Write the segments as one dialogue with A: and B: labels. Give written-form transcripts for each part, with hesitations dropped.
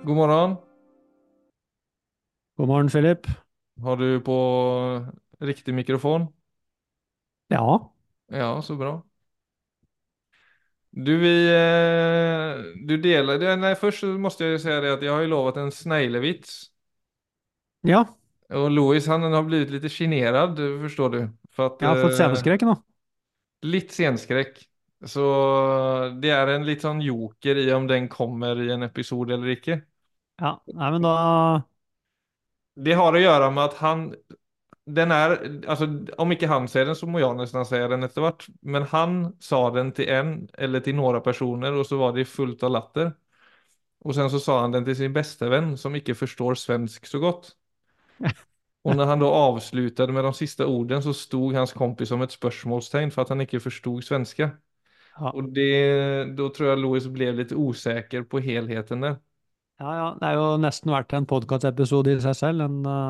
A: God morgon.
B: God morgen, Philip.
A: Har du på riktig mikrofon?
B: Ja,
A: Ja, så bra. Du delade, nej först så måste jag ju säga det att jag har ju lovat en sneglevits.
B: ja,
A: Och Louis han har blivit lite generad, förstår du. För att
B: jeg har fått sceneskrekk nå.
A: lite scenskräck. Så det är en litt sånn joker i om den kommer i en episod eller ikke.
B: Ja, nei, men da
A: Det har att göra med att den är, alltså om inte han säger den så må jag nästan säga den efter vart. Men han sa den till en eller till några personer och så var det fullt av latter. Och sen så sa han den till sin bästa vän som inte förstår svensk så gott. Och när han då avslutade med de sista orden så stod hans kompis som ett spörsmålstegn för att han inte förstod svenska.
B: ja,
A: Och då tror jag Louis blev lite osäker på helheten där.
B: ja, det er jo nesten verdt en podkastepisode i seg selv,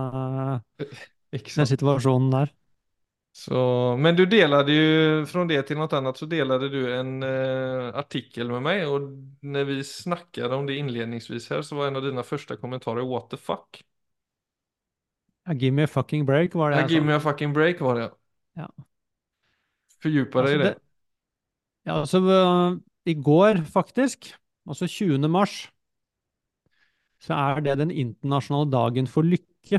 B: den
A: Exakt.
B: situasjonen der.
A: Så, men du delade ju, från det till något annat så delade du en artikel med mig och när vi snackade om det inledningsvis här så var en av dina första kommentarer what the fuck?
B: Ja, give me a fucking break, var det
A: Ja,
B: jeg
A: give
B: sa.
A: me a fucking break var det.
B: Ja,
A: Fördjupa dig i
B: altså
A: det.
B: det, ja, altså i går faktisk, altså 20. mars, så er det den internasjonale dagen for lykke.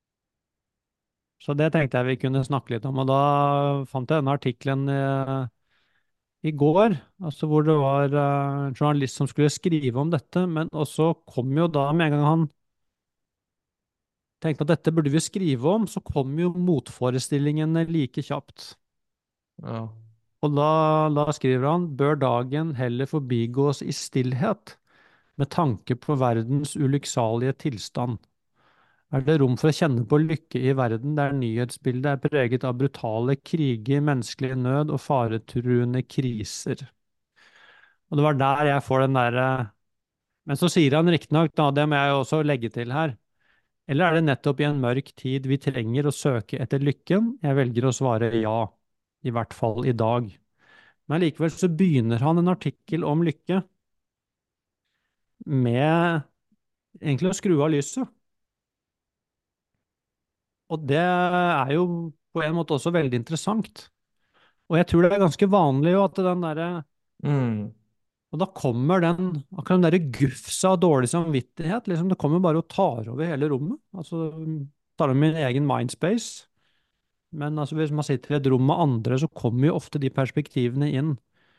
B: Så det tenkte jeg vi kunne snakke litt om, og da fant jeg denne artikkelen i går, altså hvor det var en journalist som skulle skrive om dette, men også kom jo da, med en gang han tenkte at dette burde vi skrive om, så kom jo motforestillingene like kjapt.
A: Ja.
B: Og da skriver han, bør dagen heller forbigås i stillhet, med tanke på verdens ulykksalige tilstand. Er det rom for å kjenne på lykke i verden der nyhetsbildet er preget av brutale kriger, menneskelig nød og faretruende kriser? Og det var der jeg får den derre. Men så sier han riktignok, da, det må jeg jo også legge til her, eller er det nettopp i en mørk tid vi trenger å søke etter lykken? Jeg velger å svare ja, i hvert fall i dag. Men likevel så begynner han en artikkel om lykke med egentlig å skru av lyset. Og det er jo på en måte også veldig interessant. Og jeg tror det er ganske vanlig jo at den derre.
A: Mm.
B: Og da kommer akkurat den derre gufsa av dårlig samvittighet, liksom, det kommer bare og tar over hele rommet. Altså, tar over min egen mindspace. Men altså, hvis man sitter i et rom med andre, så kommer jo ofte de perspektivene inn.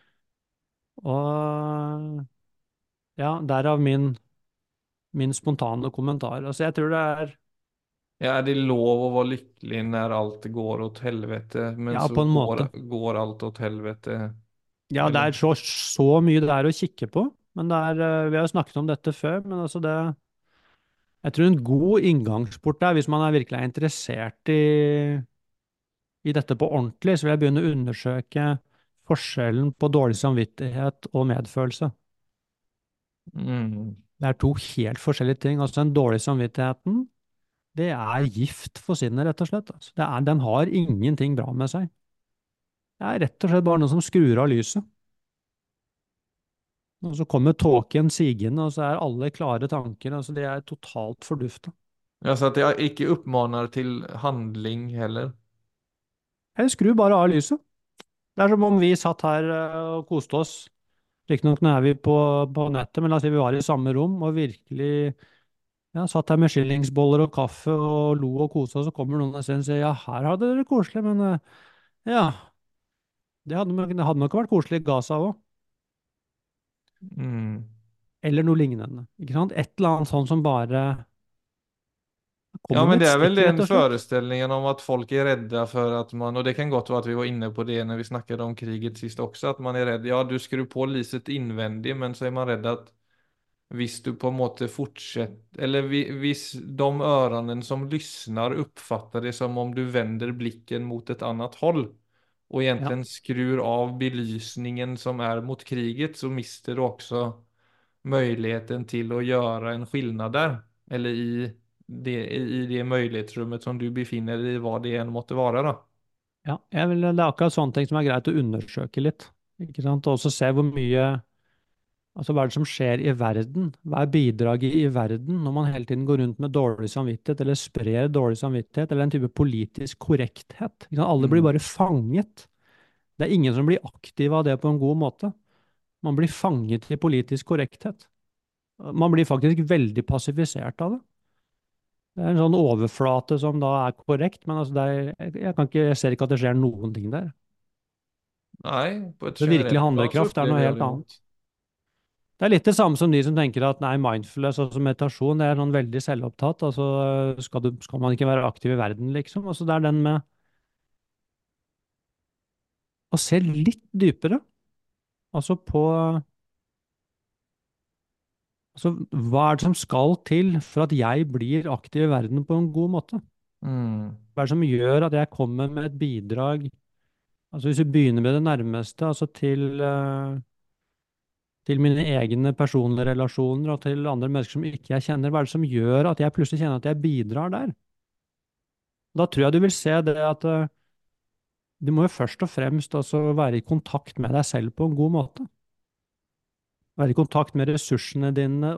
B: Og ja, derav min spontane kommentar. Altså, jeg tror det er,
A: Ja, är det lov att vara lycklig när allt går åt helvete men
B: ja,
A: så
B: på en måte.
A: går allt åt helvete
B: Ja, det
A: eller?
B: er så mye det er å kikke på. Men det er, vi har jo snakket om dette før, men altså det, jeg tror en god inngangsport der, hvis man er virkelig er interessert i dette på ordentlig, så vil jeg begynne å undersøke forskjellen på dårlig samvittighet og medfølelse.
A: Mm.
B: Det er to helt forskjellige ting. Altså, den dårlige samvittigheten, det er gift for sinnet, rett og slett. Altså, den har ingenting bra med seg. Det er rett og slett bare noe som skrur av lyset. Og så kommer tåken sigende, og så er alle klare tanker. Altså, de er totalt fordufta.
A: Ja, så att jag inte uppmanar till handling heller.
B: Jeg skrur bare av lyset. Det er som om vi satt her og koste oss. Riktignok nå er vi på nettet, men la oss si vi var i samme rom og virkelig ja, satt her med skillingsboller og kaffe og lo og koste oss, så kommer noen og sier ja, her hadde dere koselig, men ja, det hadde nok vært koselig i Gaza òg.
A: Mm.
B: Eller noe lignende. Ikke sant? Et eller annet sånn som bare
A: Ja,
B: kommer
A: men
B: med
A: det
B: et
A: är väl
B: stikk, rett
A: den
B: og slett.
A: föreställningen om att folk är rädda för att man, och det kan gott vara att vi var inne på det när vi snackade om kriget sist också, att man är rädd, ja du skruvar på lyset invändigt, men så är man rädd att hvis du på en måte fortsätter, eller hvis de öronen som lyssnar uppfattar det som om du vänder blicken mot ett annat håll och
B: Ja,
A: egentligen skrur av belysningen som är mot kriget så mister du också möjligheten till att göra en skillnad där. Eller i det möjlighetsrummet som du befinner dig i, vad det än måtte vara då.
B: ja. Det er akkurat sånne ting som er greit å undersøke litt. Ikke sant? Og også se hvor mye. Altså, hva er det som skjer i verden? Hva er bidraget i verden når man hele tiden går rundt med dårlig samvittighet, eller sprer dårlig samvittighet, eller en type politisk korrekthet? Ikke sant? Alle blir
A: Mm.
B: bare fanget. Det er ingen som blir aktiv av det på en god måte. Man blir fanget i politisk korrekthet. Man blir faktisk veldig passifisert av det. Det er en sånn overflate som da er korrekt, men altså jeg kan ikke, jeg ser ikke at det skjer noen ting der.
A: Nei, på et
B: Det virkelige
A: generelt plan så
B: handlekraft er noe
A: upplever jag
B: helt
A: det
B: annet.
A: mot.
B: Det er litt det samme som de som tenker at nei, mindfulness, altså meditasjon, det er sånn veldig selvopptatt. Altså skal man ikke være aktiv i verden, liksom? Altså det er den med å se litt dypere, altså på altså hva er det som skal til for at jeg blir aktiv i verden på en god måte?
A: Mm.
B: Hva er det som gjør at jeg kommer med et bidrag, altså hvis vi begynner med det nærmeste, altså til mine egne personlige relasjoner og til andre mennesker som ikke jeg kjenner, hva er det som gjør at jeg plutselig kjenner at jeg bidrar der? Da tror jeg du vil se det at du må jo først og fremst altså være i kontakt med deg selv på en god måte. Være i kontakt med ressursene dine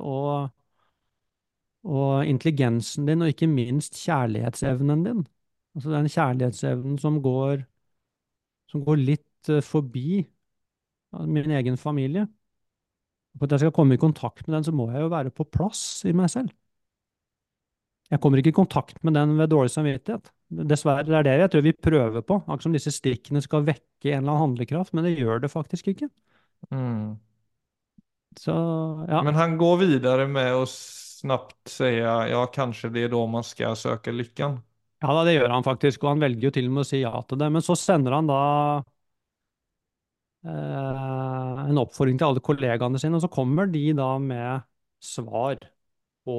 B: og intelligensen din, og ikke minst kjærlighetsevnen din. Altså den kjærlighetsevnen som går litt forbi min egen familie. For at jeg skal komme i kontakt med den, så må jeg jo være på plass i meg selv. Jeg kommer ikke i kontakt med den ved dårlig samvittighet. Dessverre, det er det jeg tror vi prøver på. Akkurat som disse stikkene skal vekke en eller annen handlekraft, men det gjør det faktisk ikke.
A: Mm.
B: Så ja,
A: Men han går vidare med att snabbt säga, ja, kanske det är då man ska söka lyckan.
B: ja da, det gjør han faktisk, og han velger jo til og med å si ja til det. Men så sender han da en oppfordring til alle kollegaene sine, og så kommer de da med svar på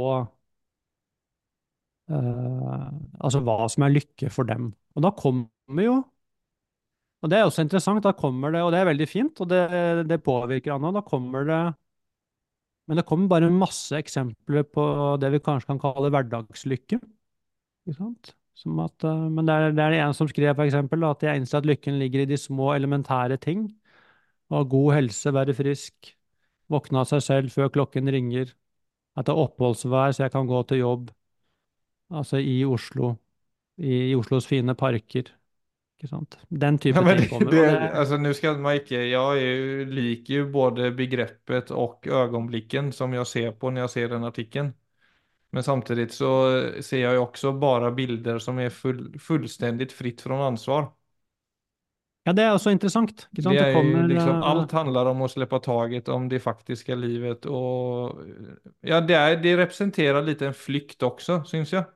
B: altså hva som er lykke for dem. Og da kommer jo, og det er også interessant, da kommer det, og det er veldig fint, og det påvirker han, og da kommer det, men det kommer bare masse eksempler på det vi kanskje kan kalle hverdagslykke, ikke sant? Som at, men det er en som skrev for eksempel da, at jeg innser at lykken ligger i de små elementære ting, å ha god helse, være frisk, våkne av seg selv før klokken ringer, at det er oppholdsvær så jeg kan gå til jobb, altså i Oslo, i Oslos fine parker, ikke sant? Den
A: Ja,
B: type
A: men
B: ting kommer, och
A: det, alltså nu ska man inte, jag är ju, liker ju både begreppet och ögonblicken som jag ser på när jag ser den artikeln. Men samtidigt så ser jag ju också bara bilder som är fullständigt fritt från ansvar.
B: ja, det er også interessant, ikke
A: Det
B: sant? Det
A: är ju
B: kommer,
A: liksom, allt handlar om att släppa taget om det faktiska livet och ja, det representerar lite en flykt också, syns jag.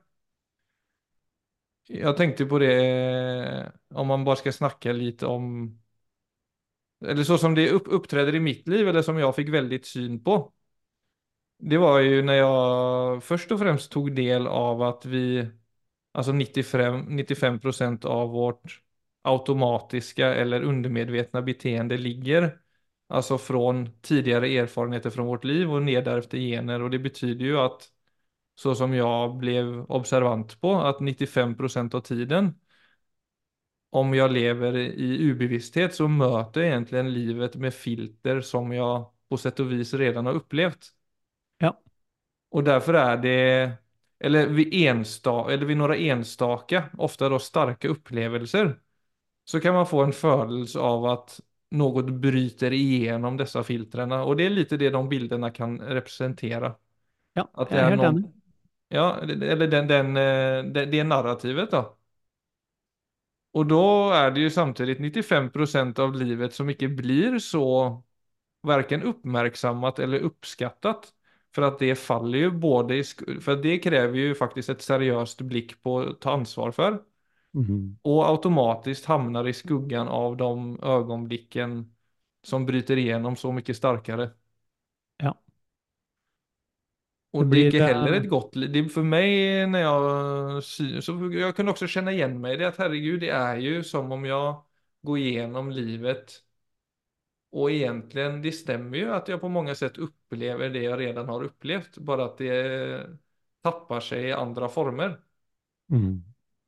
A: Jag tänkte på det om man bara ska snacka lite om, eller så som det uppträder i mitt liv, eller som jag fick väldigt syn på. Det var ju när jag först och främst tog del av att vi, alltså 95% av vårt automatiska eller undermedvetna beteende ligger alltså från tidigare erfarenheter från vårt liv och ner därefter gener. Och det betyder ju att så som jag blev observant på, att 95% av tiden om jag lever i ubevissthet så möter jag egentligen livet med filter som jag på sätt och vis redan har upplevt.
B: ja,
A: Och därför är det, eller vid några enstaka, ofta då starka upplevelser, så kan man få en födelse av att något bryter igenom dessa filtrerna. Och det är lite det de bilderna kan representera.
B: ja,
A: Att det
B: jeg er
A: är
B: helt enig.
A: någon, ja, eller det narrativet då. Och då är det ju samtidigt 95% av livet som inte blir så varken uppmärksammat eller uppskattat. För att det faller ju både för att det kräver ju faktiskt ett seriöst blick på att ta ansvar för.
B: Mhm.
A: Och automatiskt hamnar i skuggan av de ögonblicken som bryter igenom så mycket starkare.
B: Ja, det
A: Och det är
B: blir,
A: inte heller ett gott liv. Det är för mig när så jag kunde också känna igen mig i det, att herregud, det är ju som om jag går igenom livet. Och egentligen, det stämmer ju att jag på många sätt upplever det jag redan har upplevt, bara att det tappar sig i andra former.
B: mhm.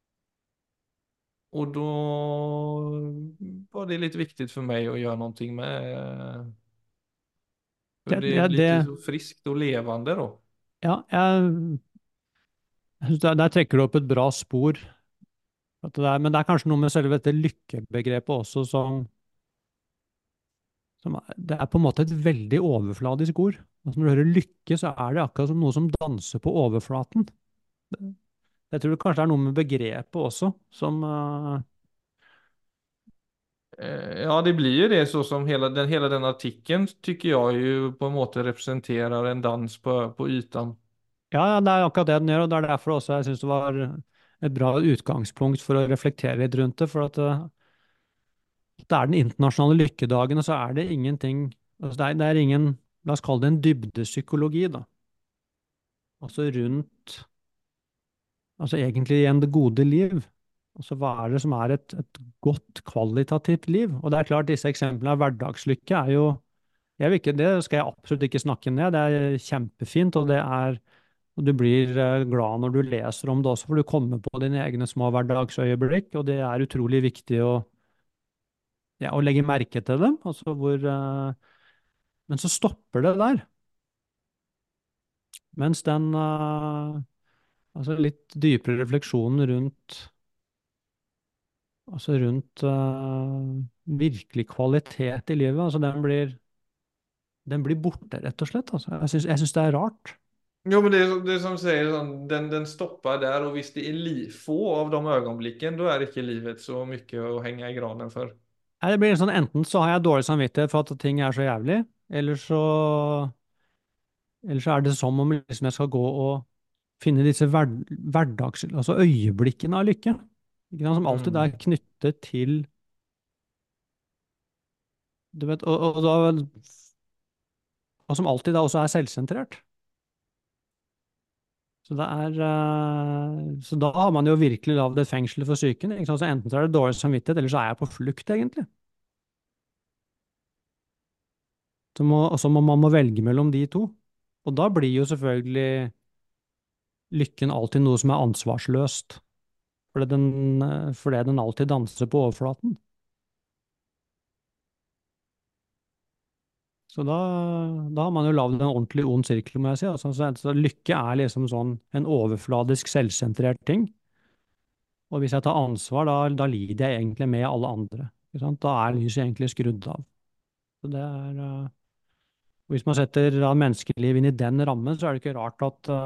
A: Och då var det lite viktigt för mig att göra någonting med. För
B: Det,
A: det
B: det,
A: blir inte
B: det,
A: så friskt och levande då.
B: ja, jeg synes der trekker du opp et bra spor. Men det er kanskje noe med selve dette lykkebegrepet også det er på en måte et veldig overfladisk ord. Altså når du hører lykke, så er det akkurat som noe som danser på overflaten. Jeg tror det kanskje er noe med begrepet også,
A: Ja, det blir ju det så som hela den artikeln tycker jag ju på en måte representerar en dans på ytan.
B: ja, ja, det er akkurat det den gjør, og det er derfor også jeg syns det var et bra utgangspunkt for å reflektere litt rundt det. For at det er den internasjonale lykkedagen, og så er det ingenting altså det er ingen, la oss kalle det en dybdepsykologi, da. Altså rundt Altså egentlig igjen det gode liv. Altså hva er det som er et godt kvalitativt liv? Og det er klart, disse eksemplene av hverdagslykke er jo jeg vil ikke, det skal jeg absolutt ikke snakke ned. Det er kjempefint, og du blir glad når du leser om det også, for du kommer på dine egne små hverdagsøyeblikk, og det er utrolig viktig å legge merke til dem. Men så stopper det der. Mens altså litt dypere refleksjonen rundt virkelig kvalitet i livet, altså den blir borte, rett og slett. Altså. Jeg synes det er rart.
A: Jo, men det som säger sånn, den stoppar där och visst det är få av de ögonblicken då är inte livet så mycket att hänga i granen för.
B: Nei, det blir sånn, enten så har jeg dårlig samvittighet for at ting er så jævlig, eller så er det som om liksom jeg skal gå og finne disse altså øyeblikkene av lykke, ikke sant, som alltid
A: Mm.
B: er knyttet til, du vet, og som alltid da også er selvsentrert. Så da har man jo virkelig lagd et fengsel for psyken, ikke sant, så enten så er det dårlig samvittighet, eller så er jeg på flukt, egentlig. Så man må velge mellom de to. Og da blir jo selvfølgelig lykken alltid noe som er ansvarsløst, fordi den alltid danser på overflaten. Så da har man jo lagd en ordentlig ond sirkel, må jeg si. Så lykke er liksom sånn en overfladisk, selvsentrert ting. Og hvis jeg tar ansvar, da lider jeg egentlig med alle andre. Ikke sant? Da er lyset egentlig skrudd av. Så hvis man setter da menneskeliv inn i den rammen, så er det ikke rart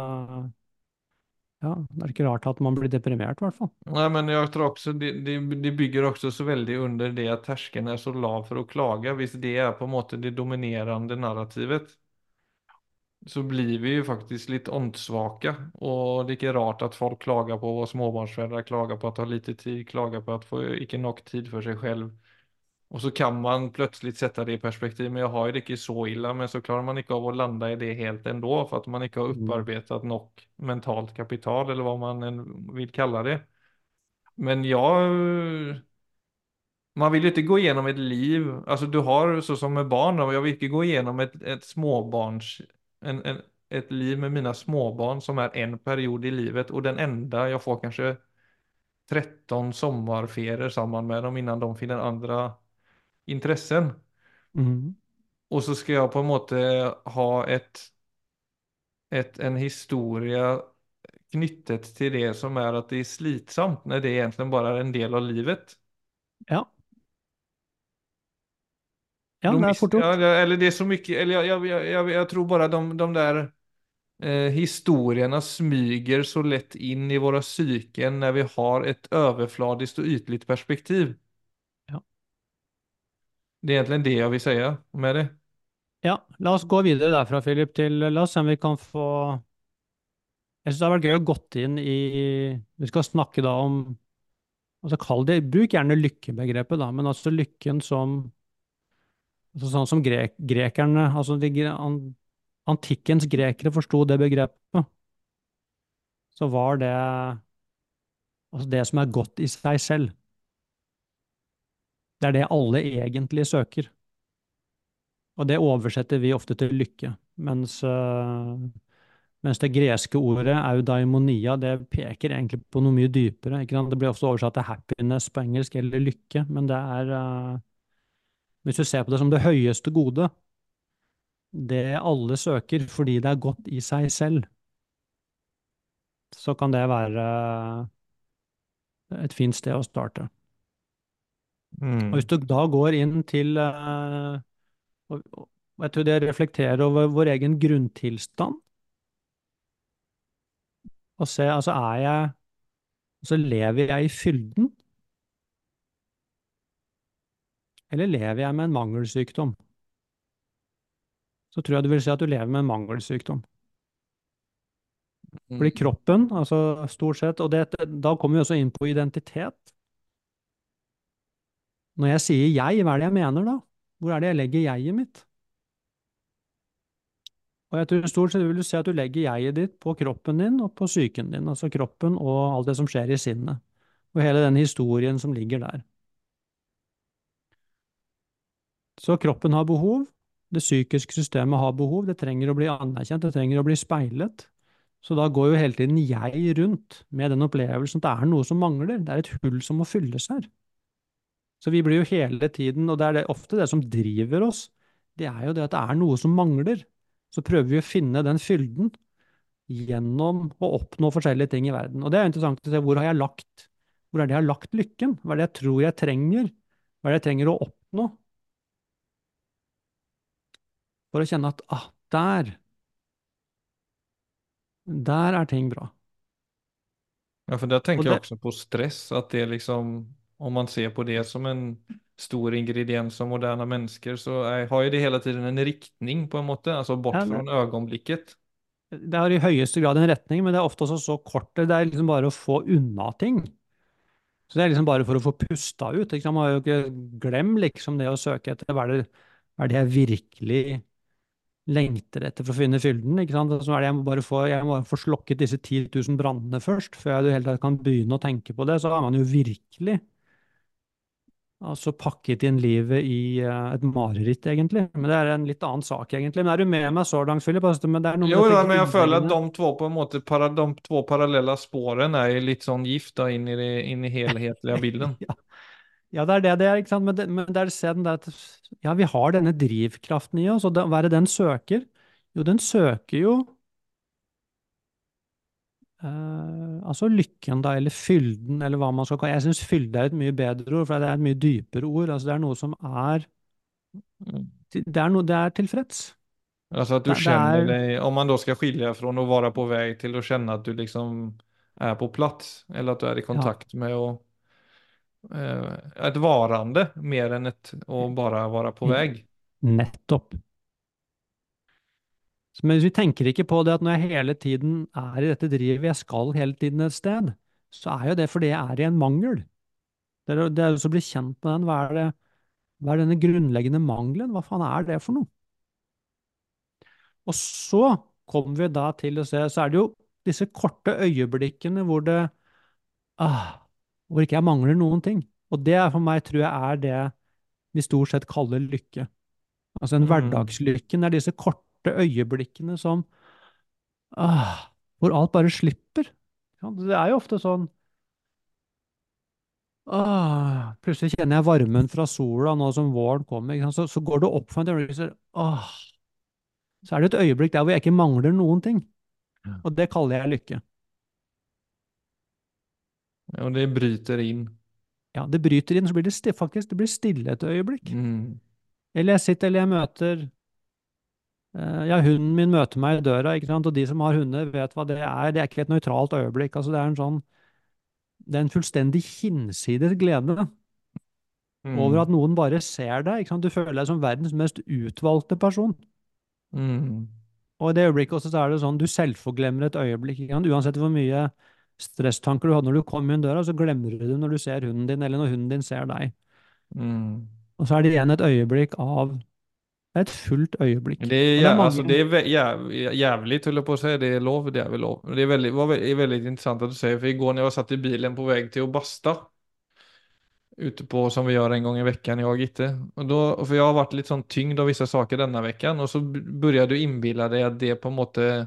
B: det er ikke rart at man blir deprimert, i hvert fall.
A: Nej, men jag tror också det bygger också så väldigt under det att terskelen är så lav för att klaga. Visst det är på en måte det dominerande narrativet. Så blir vi ju faktiskt lite åndsvaka. Och det är inte rart att folk klagar på att vara småbarnsföräldrar, klagar på att ha lite tid, klagar på att få inte nog tid för sig själv. Och så kan man plötsligt sätta det i perspektiv, men jag har ju det inte så illa, men så klarar man inte av att landa i det helt ändå för att man inte har
B: Mm.
A: upparbetat nog mentalt kapital eller vad man än vill kalla det. Men man vill ju inte gå igenom ett liv, alltså du har så som med barn, och jag vill inte gå igenom ett småbarns, ett liv med mina småbarn som är en period i livet och den enda jag får kanske 13 sommarferier samman med dem innan de finner andra intressen.
B: Mm.
A: Och så ska jag på en måte ha en historia knyttet till det som är att det är slitsamt när det egentligen bara är en del av livet.
B: Ja. Ja,
A: Då
B: det er fort gjort.
A: eller det är så mycket, eller jag tror bara de där historierna smyger så lätt in i våra psyken när vi har ett överfladiskt och ytligt perspektiv.
B: Ja.
A: Det är egentligen det jag vill säga med det.
B: Ja, la oss gå videre derfra, Philip, la oss se om vi kan få Jeg synes det har vært gøy å gått inn i Vi skal snakke da om kall det, bruk gjerne lykkebegrepet, da, men altså lykken som sånn som grekerne, antikkens grekere forsto det begrepet, så var det det som er godt i seg selv. Det er det alle egentlig søker. Og det oversetter vi ofte til lykke, mens det greske ordet eudaimonia, det peker egentlig på noe mye dypere. Ikke sant? Det blir ofte oversatt til happiness på engelsk, eller lykke, men hvis du ser på det som det høyeste gode, det alle søker fordi det er godt i seg selv, så kan det være et fint sted å starte. Og hvis
A: Mm.
B: du da går inn til og jeg tror det reflekterer over vår egen grunntilstand, og se, altså altså lever jeg i fylden, eller lever jeg med en mangelsykdom? Så tror jeg du vil si at du lever med en mangelsykdom. Fordi
A: Mm.
B: kroppen, altså stort sett, og da kommer vi også inn på identitet. Når jeg sier jeg, hva er det jeg mener da? Hvor er det jeg legger jeget mitt? Og jeg tror stort sett vil du se at du legger jeget ditt på kroppen din og på psyken din, altså kroppen og alt det som skjer i sinnet, og hele den historien som ligger der. Så kroppen har behov, det psykiske systemet har behov, det trenger å bli anerkjent, det trenger å bli speilet. Så da går jo hele tiden jeg rundt med den opplevelsen at det er noe som mangler, det er et hull som må fylles her. Så vi blir jo hele tiden, og det er ofte det som driver oss, det er jo det at det er noe som mangler. Så prøver vi å finne den fylden gjennom å oppnå forskjellige ting i verden. Og det er interessant å se hvor er det jeg har lagt lykken? Hva er det jeg tror jeg trenger? Hva er det jeg trenger å oppnå for å kjenne at der er ting bra.
A: Ja, för där
B: Og
A: tänker jag
B: det,
A: också på stress, att det är liksom, om man ser på det som en stor ingrediens som moderna människor så har ju det hela tiden en riktning på en måte, alltså bort
B: ja,
A: från ögonblicket.
B: det har i høyeste grad en retning, men det er ofte også så kort. Det er liksom bare å få unna ting. Så det er liksom bare for å få pusta ut. Ikke sant? Man har jo ikke glem liksom det å søke etter hva er det jeg virkelig lengter etter for å finne fylden. Ikke sant? Så er det jeg må bare få slokket disse 10 000 brannene først, før jeg i det hele tatt kan begynne å tenke på det. Så har man jo virkelig altså pakket inn livet i et mareritt, egentlig. Men det er en litt annen sak, egentlig. Men er du med meg så langt, Philip? Altså, men det er noe med
A: Jo,
B: dette
A: da, men jag føler at
B: grunnleggende.
A: de två på en måte, de två parallella spåren är ju lite sånn gift da, in i helhetliga bilden.
B: Ja, ja, det er, ikke sant? Men det er se den der at ja, vi har denne drivkraften i oss, og hva er det den søker? Jo, den søker jo altså lykken, da, eller fylden, eller hva man skal kalle. Jeg syns fylde er et mye bedre ord, for det er et mye dypere ord. Altså, det er noe som
A: Mm.
B: det er tilfreds.
A: Alltså att du
B: Det
A: känner
B: er
A: dig, om man då ska skilja från att vara på väg till att känna att du liksom är på plats eller att du är i
B: ja,
A: kontakt med ett varande mer än att bara vara på väg.
B: nettopp. Men hvis vi tenker ikke på det at når jeg hele tiden er i dette drivet, jeg skal hele tiden et sted, så er jo det fordi jeg er i en mangel. Det er også å bli kjent med den. Hva er denne grunnleggende mangelen? Hva faen er det for noe? Og så kommer vi da til å se, så er det jo disse korte øyeblikkene ah, hvor ikke jeg mangler noen ting. Og det er for meg, tror jeg, er det vi stort sett kaller lykke. Altså en
A: Mm.
B: hverdagslykken er disse korte øyeblikkene hvor alt bare slipper. Ja, det er jo ofte sånn plutselig kjenner jeg varmen fra sola nå som våren kommer. Ikke sant? Så går det opp for meg, så er det et øyeblikk der hvor jeg ikke mangler noen ting. Og det kaller jeg lykke.
A: Och det bryter in.
B: Ja, det bryter inn, så blir faktisk det blir stille et øyeblikk.
A: Mm.
B: Eller jeg møter ja, hunden min møter meg i døra, ikke sant? Og de som har hunder, vet hva det er. Det er ikke et nøytralt øyeblikk. Altså, det er en fullstendig hinsides glede over
A: Mm.
B: at noen bare ser deg. Ikke sant? Du føler deg som verdens mest utvalgte person.
A: Mm.
B: Og i det øyeblikket også så er det sånn, du selvforglemmer et øyeblikk. Ikke sant? Uansett hvor mye stresstanker du hadde når du kom inn døra, så glemmer du det når du ser hunden din, eller når hunden din ser deg.
A: Mm.
B: Og så er det igjen et øyeblikk av et fullt øyeblikk.
A: Det är,
B: Og det er
A: alltså det
B: mange.
A: är jävligt, höll jag på att säga. Det är lov, det är väl lov. Det är väldigt intressant att du säger, för igår när jag satt i bilen på väg till att basta, ute på som vi gör en gång i veckan, jag och Gitte. Och då, för jag har varit lite sån tyngd av vissa saker denna veckan, och så börjar du inbilla dig att det på en måte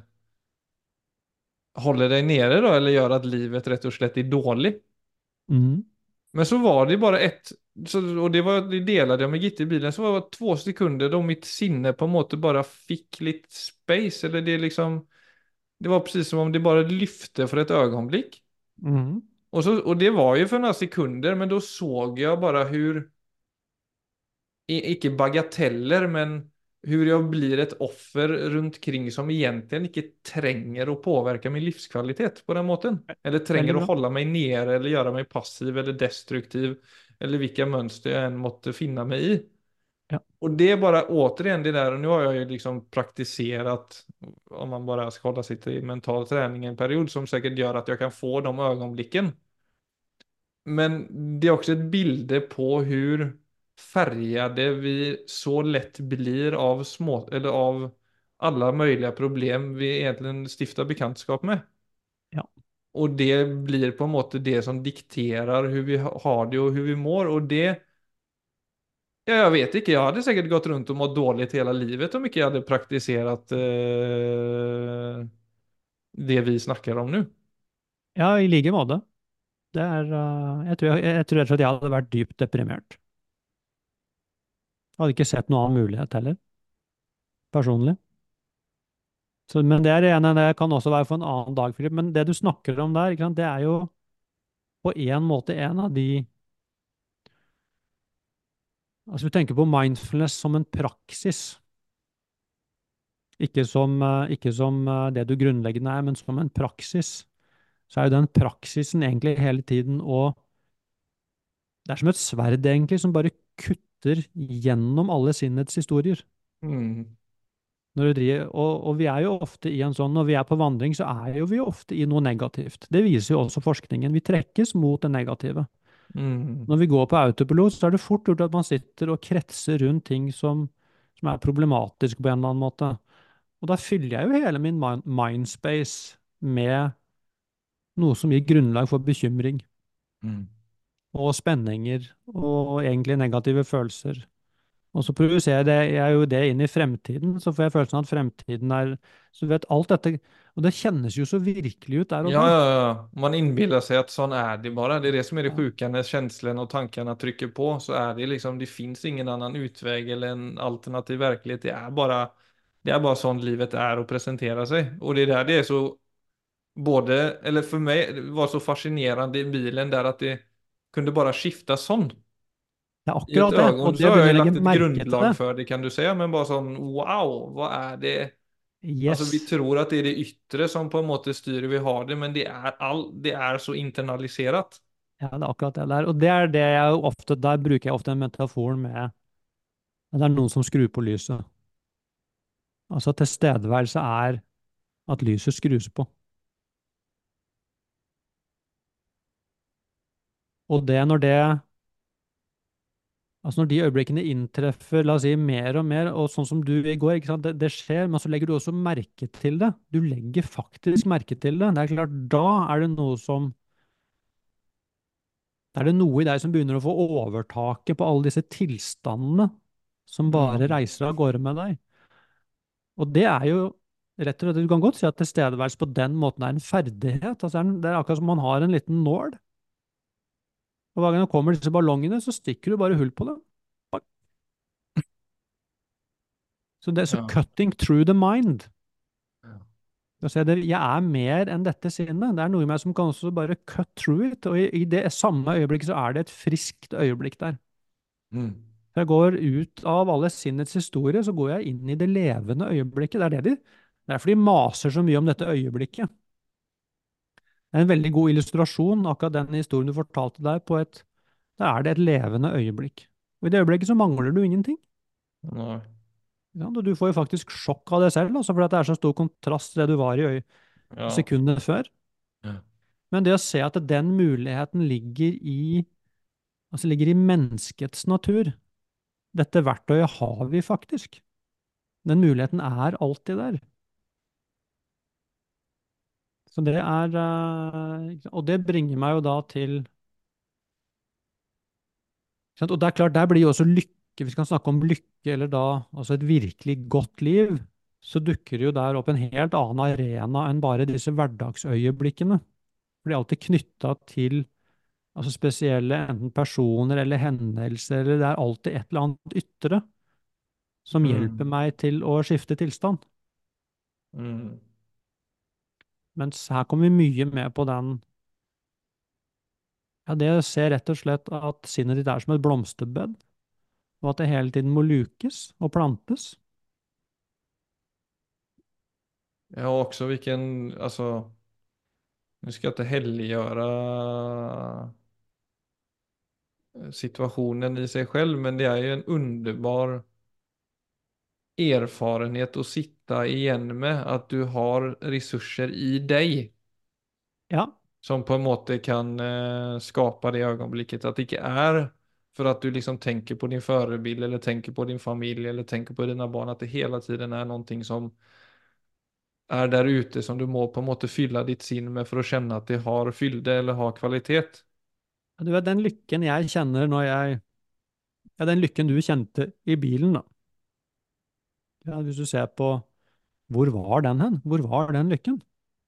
A: håller dig nere då, eller gör att livet rätt och slett är dåligt.
B: Mhm.
A: Men så var det bara och det delade jag med Gitte i bilen, så var det 2 sekunder då mitt sinne på en måte bara fick lite space, eller det liksom, det var precis som om det bara lyfte för ett ögonblick.
B: Mhm.
A: Och det var ju för några sekunder, men då såg jag bara hur, ikke bagateller, men hur jag blir ett offer runt kring som egentligen inte tränger att påverka min livskvalitet på den måten. Eller tränger
B: Veldig
A: att
B: bra.
A: hålla mig nere eller göra mig passiv eller destruktiv, eller vilka mönster jag än måtte finna mig i.
B: Ja.
A: Och det är bara återigen det där, och nu har jag ju liksom praktiserat, om man bara ska hålla sig till mental träning en period, som säkert gör att jag kan få de ögonblicken. Men det är också ett bilde på hur färgade vi så lätt blir av små, eller av alla möjliga problem vi egentligen stiftar bekantskap med.
B: Ja.
A: Och det blir på en måte det som dikterar hur vi har det och hur vi mår. Och det, ja, jag vet inte, jag hade säkert gått runt och mått dåligt hela livet om mycket jag hade praktiserat det vi snackar om nu.
B: Ja, i like måte. Jeg tror rett og slett jeg hadde vært dypt deprimert. Hadde ikke sett noen annen mulighet heller, personlig. Så, men det er det ene, det kan også være for en annen dag, Philip. Men det du snakker om der, ikke sant, det er jo på en måte en av de. Altså, vi tenker på mindfulness som en praksis, ikke som det du grunnleggende er, men som en praksis. Så er jo den praksisen egentlig hele tiden å. Det er som et sverd, egentlig, som bare kutter gjennom alle sinnets historier.
A: Mm.
B: Når du driver, og vi er jo ofte i en sånn, når vi er på vandring, så er jo vi ofte i noe negativt. Det viser jo også forskningen. Vi trekkes mot det negative.
A: Mm.
B: Når vi går på autopilot, så er det fort gjort at man sitter og kretser rundt ting som er problematisk på en eller annen måte. Og da fyller jeg jo hele min mindspace med noe som gir grunnlag for bekymring
A: Mm.
B: og spenninger og egentlig negative følelser. Og så projiserer jeg jo det inn i fremtiden, så får jeg følelsen av at fremtiden er. Så du vet, alt dette. Og det kjennes jo så virkelig ut der og
A: Ja,
B: da.
A: ja, ja. Man inbillar sig att sån är det bara. Det är det som är det
B: Ja,
A: sjuka, när känslorna och tankarna trycker på, så är det liksom, det finns ingen annan utväg eller en alternativ verklighet. Det är bara sån livet är och presenterar sig. Och det är där det är så, både, eller för mig, det var så fascinerande i bilen där att det kunde bara skifta sån.
B: det er
A: I ett
B: akkurat det.
A: ögon
B: Og
A: så
B: det å
A: har jag
B: begynne
A: ju
B: å
A: lagt
B: legge
A: ett
B: merke til det.
A: grundlag för det, kan du säga, men bara sån wow, vad är det? Alltså vi
B: Yes.
A: tror att det är det yttre som på en måte styr hur vi har det, men det är så internaliserat.
B: Ja, det er akkurat det der. Og det er det jeg jo ofte, der bruker jeg ofte den metaforen med at det er noen som skrur på lyset. Altså tilstedeværelse er at lyset skrus på. Og det når det. Altså når de øyeblikkene inntreffer, la oss si, mer og mer, og sånn som du i går, ikke sant, det skjer, men så legger du også merke til det. Du legger faktisk merke til det. Det er klart, da er det noe som. Da er det noe i deg som begynner å få overtaket på alle disse tilstandene som bare
A: Mm.
B: reiser av gårde med deg. Og det er jo rett og slett, du kan godt si at tilstedeværelse på den måten er en ferdighet. Altså det er akkurat som man har en liten nål. Og hver gang det kommer disse ballongene, så stikker du bare hull på dem. Så det er så
A: Ja.
B: cutting through the mind.
A: Ja.
B: Altså jeg er mer enn dette sinnet. Det er noe i meg som kan også bare cut through it. Og i det samme øyeblikket så er det et friskt øyeblikk der.
A: Mm.
B: For jeg går ut av alle sinnets historie, så går jeg inn i det levende øyeblikket. Det er derfor de maser så mye om dette øyeblikket. Det er en veldig god illustrasjon, akkurat den historien du fortalte der, da er det et levende øyeblikk. Og i det øyeblikket så mangler du ingenting.
A: Nej.
B: Ja, og du får jo faktisk sjokk av det selv, altså, for det er så stor kontrast til det du var i
A: Ja.
B: sekundet før.
A: Ja.
B: Men det å se at den muligheten ligger i menneskets natur. Dette verktøyet har vi faktisk. Den muligheten er alltid der. Så det er, og det bringer meg jo da til. Ikke sant? Og det er klart, der blir jo også lykke, hvis vi kan snakke om lykke, eller da altså et virkelig godt liv, så dukker det jo der opp en helt annen arena enn bare disse hverdagsøyeblikkene. For de er alltid knytta til Altså spesielle enten personer eller hendelser, eller det er alltid et eller annet ytre som hjelper
A: Mm.
B: meg til å skifte tilstand.
A: Mm.
B: Mens her kommer vi mye med på den, ja, det å se rett og slett at sinnet ditt er som et blomsterbed, og at det hele tiden må lukes og plantes.
A: Ja, också vilken, alltså, nu ska jag inte helliggöra situationen i sig själv, men det är ju en underbar erfarenhet att sitta igen med, att du har resurser i dig
B: Ja,
A: som på en måte kan skapa det ögonblicket. Att det inte är för att du liksom tänker på din förebild eller tänker på din familj eller tänker på dina barn, att det hela tiden är någonting som är där ute som du må på en måte fylla ditt sinn med for å kjenne at det har fylde eller har kvalitet.
B: du vet den lykken jeg kjenner når jeg, ja, den lykken du kjente i bilen da. Ja, hvis du ser på, hvor var den hen? Hvor var den lykken?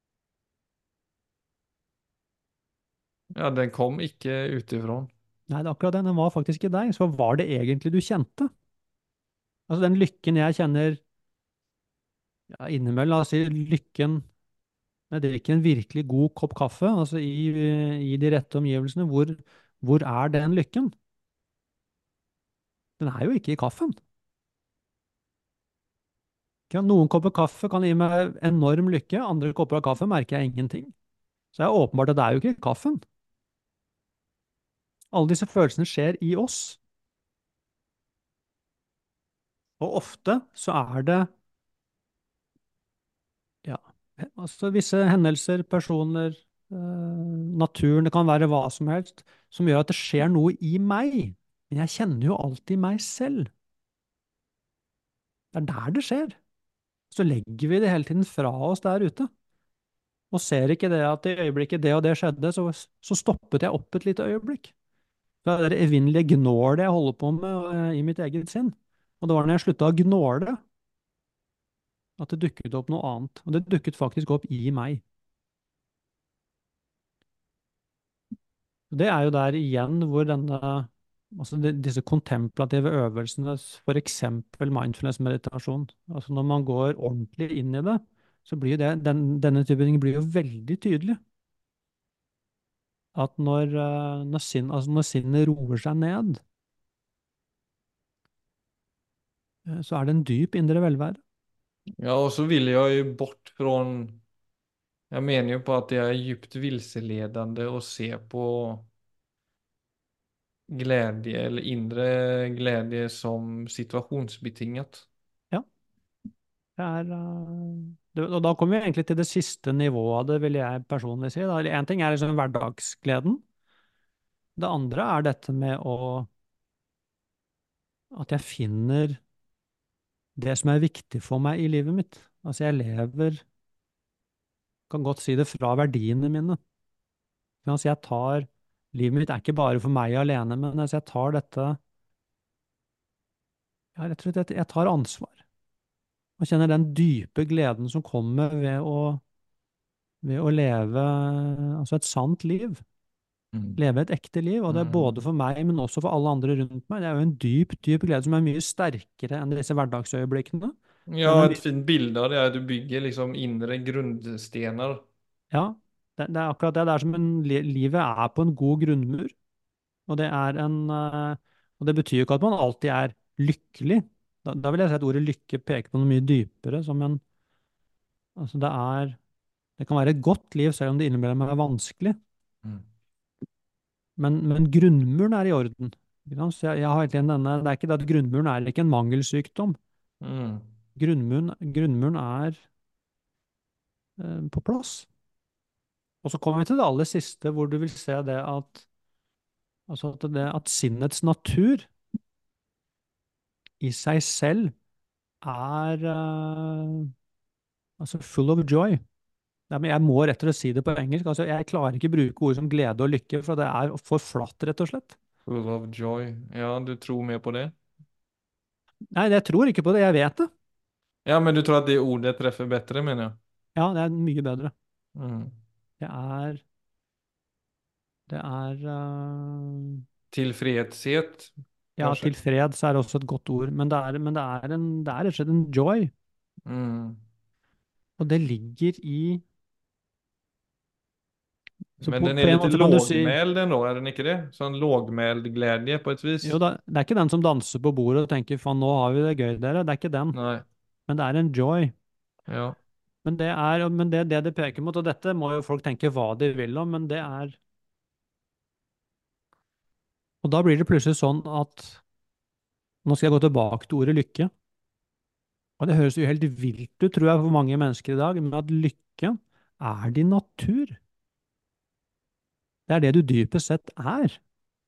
A: Ja, den kom ikke utifrån.
B: Nei, det er akkurat den, den var faktisk i deg. Så hva var det egentlig du kjente? Altså den lykken jeg kjenner, ja, innimellom, la oss si lykken, når jeg drikker en virkelig god kopp kaffe, altså i de rette omgivelsene, hvor er den lykken? Den er jo ikke i kaffen. Ikke sant? Noen kopper kaffe kan gi meg enorm lykke, andre kopper av kaffe merker jeg ingenting. Så det er åpenbart at det er jo ikke kaffen. Alle disse følelsene skjer i oss. Og ofte så er det, ja, altså visse hendelser, personer, naturen, det kan være hva som helst, som gjør at det skjer noe i meg. Men jeg kjenner jo alltid meg selv. Det er der det skjer. Så legger vi det hele tiden fra oss der ute. Og ser ikke det at i øyeblikket det og det skjedde, så stoppet jeg opp et lite øyeblikk. Det er det evinnelige gnålet jeg holder på med i mitt eget sinn. Og det var når jeg slutta å gnåle, at det dukket opp noe annet. Og det dukket faktisk opp i meg. Det er jo der igjen hvor denne, altså disse kontemplative øvelsene, for eksempel mindfulness-meditasjon, altså når man går ordentlig inn i det, så blir det, denne type ting blir jo veldig tydelig. At altså når sinnet roer seg ned, så er det en dyp indre velvære.
A: Ja, og så vil jeg jo bort fra, jeg mener jo på at det er djupt vilseledende å se på glädje eller inre glädje som situasjonsbetinget.
B: Ja, det er, og da kommer vi egentlig til det siste nivået av det, vil jeg personlig si. Da. En ting er liksom hverdagsgleden. Det andre er dette med at jeg finner det som er viktig for meg i livet mitt. Altså jeg lever, kan godt si det, fra verdiene mine. Altså jeg tar, livet mitt er ikke bare for meg alene, men altså jeg tar dette, ja, rett og slett, jeg tar ansvar. Og kjenner den dype gleden som kommer ved å leve, altså et sant liv.
A: Mm.
B: Leve et ekte liv, og det er både
A: Mm.
B: for meg, men også for alle andre rundt meg. Det er jo en dyp, dyp glede som er mye sterkere enn disse hverdagsøyeblikkene.
A: Ja,
B: Den er
A: et fint bilde av det er at du bygger liksom indre grunnstener.
B: ja, det er akkurat det. Det er som livet er på en god grunnmur, og det er og det betyr jo ikke at man alltid er lykkelig. Da vil jeg si at ordet lykke peker på noe mye dypere, som en, altså det kan være et godt liv selv om det innimellom er vanskelig.
A: Mm.
B: Men grunnmuren er i orden. Ikke sant? Så jeg har hele tiden det er ikke det at grunnmuren er ikke en mangelsykdom.
A: Mm.
B: Grunnmuren er på plass. Og så kommer vi til det aller siste, hvor du vil se det at, altså at sinnets natur i seg selv er altså full of joy. Ja, men jeg må rett og slett si det på engelsk. Altså, jeg klarer ikke bruke ord som glede og lykke, for det er for flatt, rett og slett.
A: Full of joy. Ja, du tror mer på det?
B: Nei, jeg tror ikke på det. Jeg vet det.
A: Ja, men du tror at det ordet treffer bedre, mener jeg.
B: Ja, det er mye bedre.
A: Mm.
B: Det er Det er
A: Tillfredshet,
B: Ja,
A: kanskje?
B: tilfreds er også et godt ord, det er rett og slett en joy.
A: Mm.
B: Og det ligger i Så
A: Men den är
B: på en
A: lite
B: måte kan du si
A: lågmäld ändå, är den inte det? Sån lågmäld glädje på ett
B: Jo
A: vis.
B: da, det er ikke den som danser på bordet og tenker 'faen, nå har vi det gøy, dere'. Det er ikke den.
A: Nej,
B: Men det er en joy.
A: ja.
B: Men det peker mot, og dette må jo folk tenke hva de vil om, men det er Og da blir det plutselig sånn at Nå skal jeg gå tilbake til ordet lykke. Og det høres jo helt vilt ut, tror jeg, for mange mennesker i dag, men at lykke er din natur. Det er det du dypest sett er.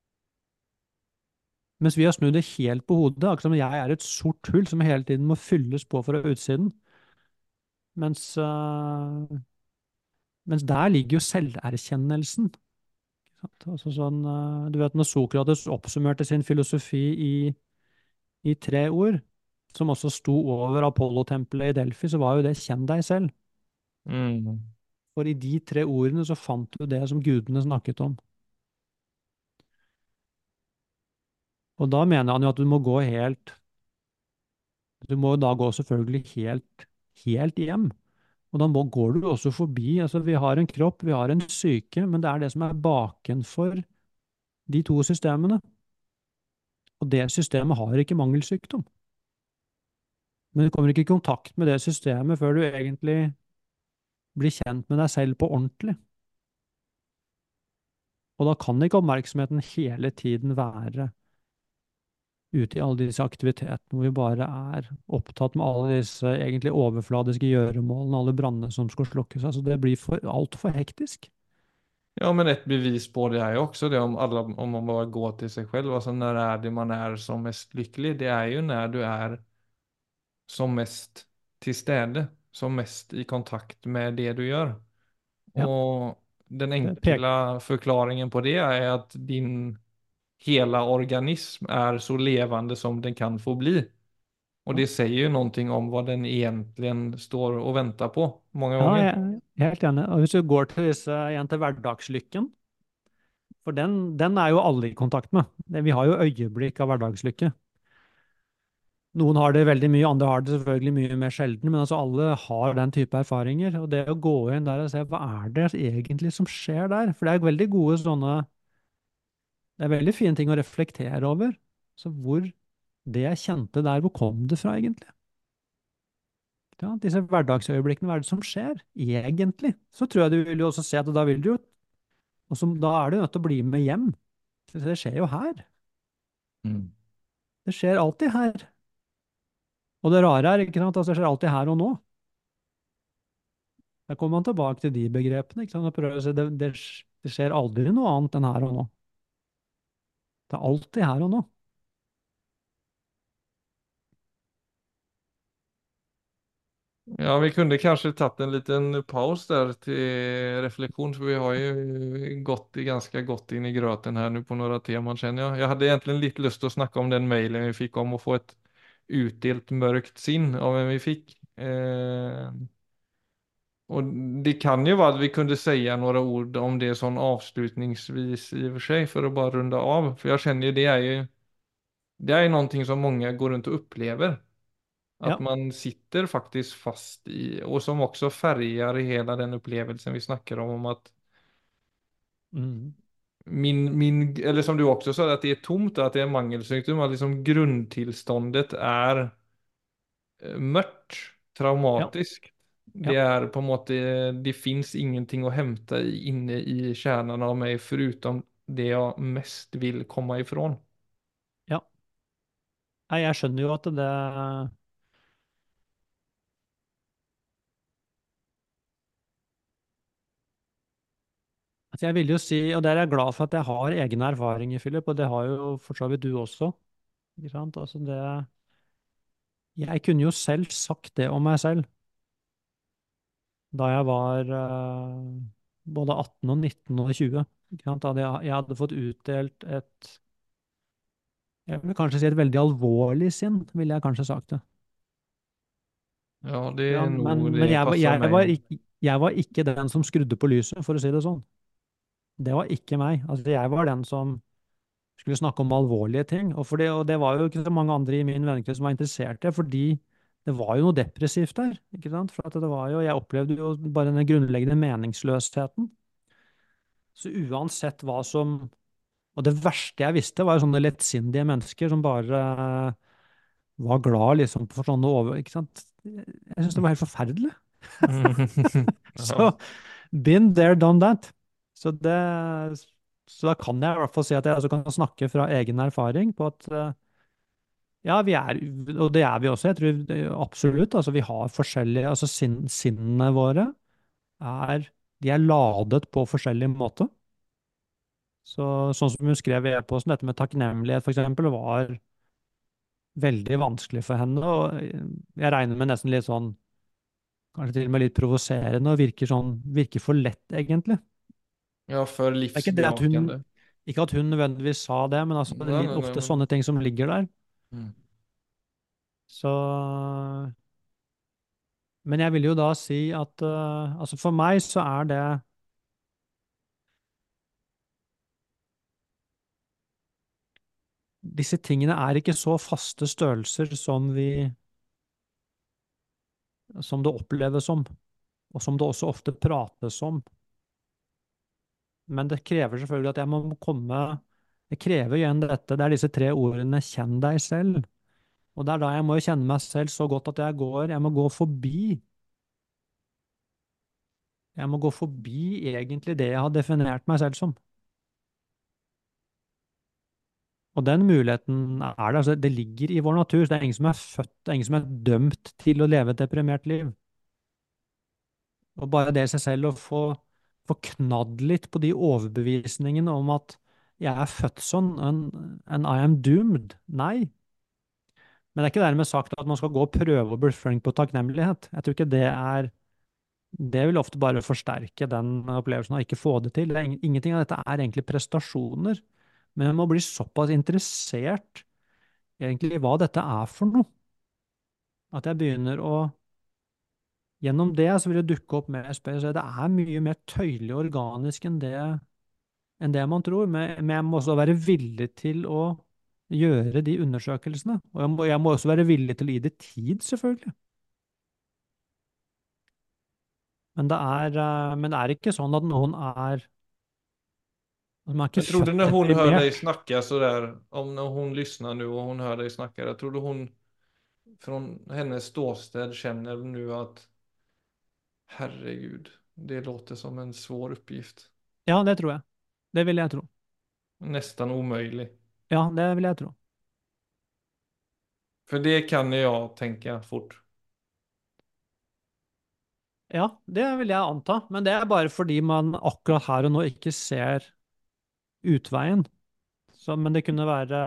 B: Mens vi har snudd det helt på hodet, akkurat som jeg er et sort hull som hele tiden må fylles på fra utsiden. Mens, mens der ligger jo selverkjennelsen. Ikke sant? Altså sånn, du vet, når Sokrates oppsummerte sin filosofi i 3 ord, som også sto over Apollo-tempelet i Delphi, så var jo det 'kjenn deg selv'.
A: Mm.
B: For i de 3 ordene så fant du det som gudene snakket om. Og da mener han jo at du må da gå selvfølgelig helt hjem. Og da går du også forbi, altså vi har en kropp, vi har en syke, men det er det som er bakenfor de to systemene. Og det systemet har ikke mangelsykdom. Men du kommer ikke i kontakt med det systemet før du egentlig blir kjent med deg selv på ordentlig. Og da kan ikke oppmerksomheten hele tiden være ute i alle disse aktivitetene hvor vi bare er opptatt med alle disse egentlig overfladiske gjøremålene, alle brannene som skal slukkes. Altså det blir altfor hektisk.
A: Ja, men ett bevis på det är ju också det om man bara går till sig själv. Alltså när är det man är som mest lycklig? Det är ju när du är som mest till städe, som mest i kontakt med det du gör.
B: Ja,
A: Och den
B: det pek,
A: enkla förklaringen på det är att din hela organism är så levande som den kan få bli. Och
B: ja.
A: det säger ju någonting om vad den egentligen står och väntar på många
B: Ja,
A: gånger.
B: jeg er helt enig. Og hvis du går til igjen til hverdagslykken, for den er jo alle i kontakt med. Vi har jo øyeblikk av hverdagslykke. Noen har det veldig mye, andre har det selvfølgelig mye mer sjelden, men altså alle har den type erfaringer. Og det å gå inn der og se hva er det egentlig som skjer der? For det er veldig gode sånne Det er veldig fine ting å reflektere over. Så det jeg kjente der, hvor kom det fra egentlig? Ja, disse hverdagsøyeblikkene, hva er det som skjer egentlig? Så tror jeg du vil jo også se at da vil du jo da er du nødt til å bli med hjem. Det skjer jo her.
A: Mm.
B: Det skjer alltid her. Og det rare er ikke sant, at det skjer alltid her og nå. Der kommer man tilbake til de begrepene. Ikke sant? Og prøver å si det skjer aldri noe annet enn her og nå. Det er alltid her og nå.
A: Ja, vi kunde kanske tagit en liten paus där till reflektion, för vi har ju gått ganska gott in i gröten här nu på några teman känner jag. Jag hade egentligen lite lust att snacka om den mejlen vi fick om att få ett utdelt mörkt sinn av vem vi fick. Och det kan ju vara att vi kunde säga några ord om det som avslutningsvis i och för sig för att bara runda av. För jag känner ju det är någonting som många går runt och upplever. Att
B: Ja.
A: man sitter faktiskt fast i, och som också färgar hela den upplevelsen vi snackar om att
B: Mm.
A: eller som du också sa, att det är tomt, att det är mangelsykdom, att liksom grundtillståndet är mørkt,
B: Ja.
A: traumatisk. Det
B: Ja.
A: är på en måte, det finns ingenting att hämta inne i kärnan av mig förutom det jag mest vill komma ifrån.
B: Ja. Nei, jeg skjønner jo at altså jeg vil jo si, og der er jeg glad for at jeg har egne erfaringer, Philip, og det har jo for så vidt du også. Ikke sant? Altså jeg kunne jo selv sagt det om meg selv da jeg var både 18 og 19 og 20. Ikke sant? Da jeg hadde fått utdelt jeg vil kanskje si et veldig alvorlig sinn, ville jeg kanskje sagt det.
A: Ja, det
B: Ja,
A: är nog,
B: men
A: det passar mig.
B: jeg var ikke den som skrudde på lyset, for å si det sånn. det var ikke meg. Altså, jeg var den som skulle snakke om alvorlige ting. Og det var jo ikke så mange andre i min vennekrets som var interessert i det, fordi det var jo noe depressivt der. Ikke sant? For at det var jo, jeg opplevde jo bare den grunnleggende meningsløsheten. Så uansett hva som Og det verste jeg visste, var jo sånne lettsindige mennesker som bare var glad liksom for sånne Ikke sant? Jeg syns det var helt forferdelig.
A: Ja.
B: Så been there, done that. Så det så da kan jeg i hvert fall si at jeg altså kan snakke fra egen erfaring på at ja, vi er, og det er vi også, jeg tror absolutt, altså vi har forskjellige, altså sinnene våre er, de er ladet på forskjellig måte. Så, sånn som hun skrev i e-posten, dette med takknemlighet for eksempel, var veldig vanskelig for henne, og jeg regner med nesten litt sånn, kanskje til og med litt provoserende, og virker for lett, egentlig.
A: Ja, för
B: Det er ikke det at hun,
A: livsbejakande.
B: ikke at hun nødvendigvis sa det, men altså, det
A: Nej,
B: er
A: nej, nej,
B: ofte
A: men...
B: sånne ting som ligger der.
A: Mm.
B: Så, men jeg vil jo da si at, altså for meg så er det, disse tingene er ikke så faste størrelser som det oppleves som, og som det også ofte prates om. Men det krever selvfølgelig at jeg må komme. Det krever igjen dette. Det er disse tre ordene 'kjenn deg selv'. Og det er da jeg må kjenne meg selv så godt at jeg må gå forbi. Jeg må gå forbi egentlig det jeg har definert meg selv som. Og den muligheten er det. Altså, det ligger i vår natur. Det er ingen som er født, det er ingen som er dømt til å leve et deprimert liv. Og bare det i seg selv å få knadd litt på de overbevisningene om at jeg er født sånn, and I am doomed. Nei. Men det er ikke dermed sagt at man skal gå og prøve å bli flink på takknemlighet. Jeg tror ikke det er Det vil ofte bare forsterke den opplevelsen av ikke få det til. Ingenting av dette er egentlig prestasjoner. Men jeg må bli såpass interessert egentlig i hva dette er for noe, at jeg begynner å Gjennom det så vil det dukke opp mer space. Det er mye mer tøyelig og organisk enn det man tror. Men jeg må også være villig til å gjøre de undersøkelsene. Og jeg må også være villig til å gi det tid, selvfølgelig. Men det er ikke sånn at noen er at man er ikke
A: Jag trodde
B: født
A: när hon hör dig
B: deprimert.
A: snacka sådär, om när hon lyssnar nu och hon hör dig snacka, jag trodde hon från hennes ståsted känner nu att herregud, det låter som en svår uppgift.
B: Ja, det tror jeg. Det vil jeg tro.
A: Nästan omöjlig.
B: Ja, det vil jeg tro.
A: För det kan jag tänka fort.
B: Ja, det vil jeg anta. Men det er bare fordi man akkurat her og nå ikke ser utveien. Så, men det kunne være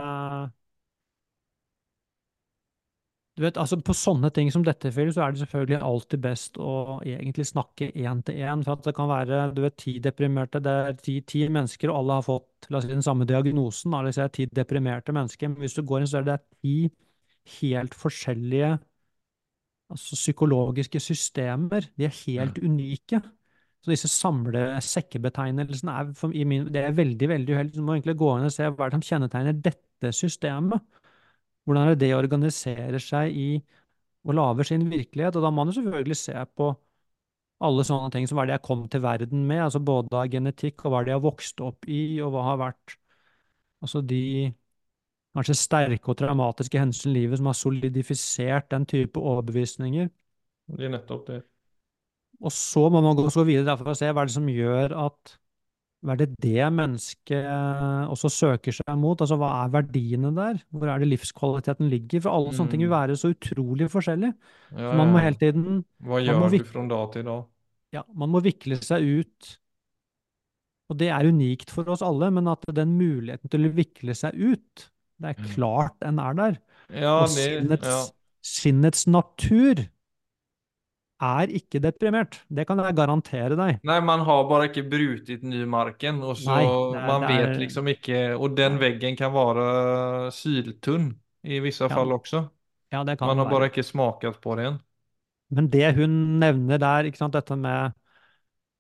B: Du vet, altså På sånne ting som dette, Phil, så er det selvfølgelig alltid best å egentlig snakke én til én. For at det kan være du vet, 10 deprimerte, det er ti mennesker, og alle har fått la oss si, den samme diagnosen. Da, eller så er det 10 deprimerte mennesker. Men hvis du går inn, så er det 10 helt forskjellige altså psykologiske systemer. De er helt unike. Så disse sekkebetegnelsene er det er veldig veldig uheldig. Du må egentlig gå inn og se hva er det som kjennetegner dette systemet. Hvordan er det det organiserer seg i og lager sin virkelighet? Og da må man jo selvfølgelig se på alle sånne ting som hva er det jeg kom til verden med, altså både av genetikk og hva er det jeg har vokst opp i, og hva har vært altså de kanskje sterke og traumatiske hendelsene i livet som har solidifisert den type overbevisninger.
A: Det är nettopp det.
B: Og så må man gå videre derfor for å se hva er det som gjør at hva er det mennesket også søker seg mot? Altså, hva er verdiene der? Hvor er det livskvaliteten ligger? For alle sånne ting vil
A: Mm.
B: være så utrolig forskjellig.
A: Ja,
B: Så man
A: ja,
B: må
A: ja.
B: hele tiden
A: Vad
B: man må,
A: gör du från dag till dag?
B: ja, man må vikle seg ut, og det er unikt for oss alle, men at den muligheten til å vikle seg ut, det er
A: Mm.
B: klart den er der.
A: Ja,
B: Og
A: det, ja.
B: sinnets natur er ikke deprimert. Det kan jeg garantere deg.
A: Nej, man har bara inte brutit nymarken och så
B: Nei,
A: man
B: det
A: vet
B: er
A: liksom inte, och den
B: Nei.
A: väggen kan vara syltunn i vissa
B: Ja,
A: fall också.
B: ja, det kan
A: Man
B: den
A: har bara
B: være.
A: inte smakat på det än.
B: Men det hun nevner der, ikke sant, dette med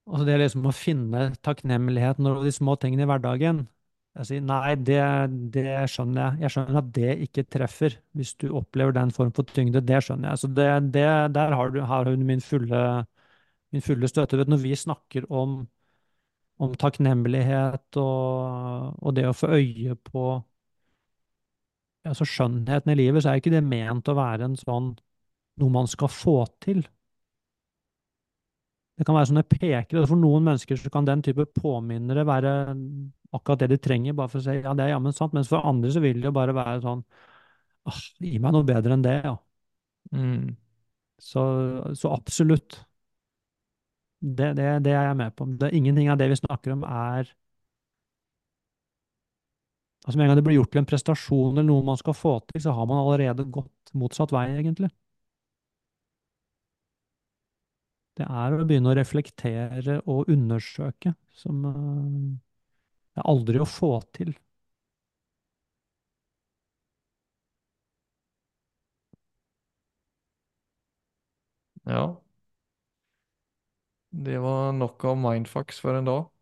B: Altså det liksom å finne takknemligheten over de små tingene i hverdagen. Jeg sier nei, det skjønner jeg. Jeg skjønner at det ikke treffer hvis du opplever den form for tyngde. Det skjønner jeg. Så der har du min fulle støtte. Du vet, når vi snakker om takknemlighet og det å få øye på altså skjønnheten i livet, så er ikke det ment å være en sånn noe man skal få til. Det kan være sånne pekere. For noen mennesker så kan den type påminnere være akkurat det de trenger, bare for å si ja, det er jammen sant. Mens for andre så vil det jo bare være sånn gi meg noe bedre enn det, ja.
A: Mm.
B: Så absolutt. Det er jeg med på. Det er ingenting av det vi snakker om er altså med en gang det blir gjort til en prestasjon eller noe man skal få til, så har man allerede gått motsatt vei, egentlig. Det er å begynne å reflektere og undersøke, som er aldri å få til.
A: Ja, det var nok av mindfucks for en dag.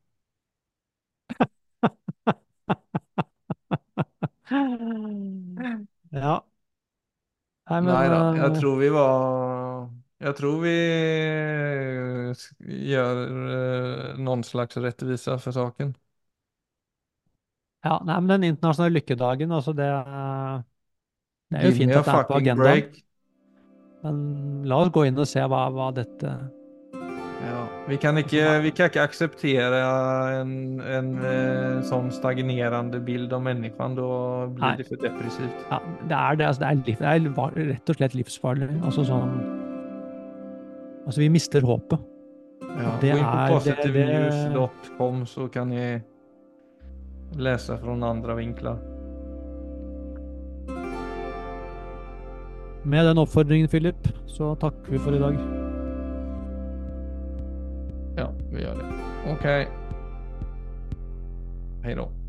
B: Ja, nei, men
A: Nei da, jag tror vi gör någon slags rättvisa för saken.
B: ja, nei, men den internasjonale lykkedagen, altså det er jo
A: Give me
B: fint
A: a
B: at det er på
A: fucking
B: agendaen,
A: break.
B: men la oss gå inn og se hva dette
A: Ja,
B: altså, hva,
A: vi kan ikke akseptere en sånn stagnerende bild av mennesken. Da blir
B: nei,
A: det for depressivt.
B: ja, det er det, altså, det er rett og slett livsfarlig. Altså sånn, altså vi mister håpet.
A: Ja,
B: Og det
A: gå inn på
B: er
A: positivenews.com så kan ni lese fra andre vinkler.
B: med den oppfordringen, Philip, så takker vi for i dag.
A: Ja, vi gjør det. Ok. Hej då.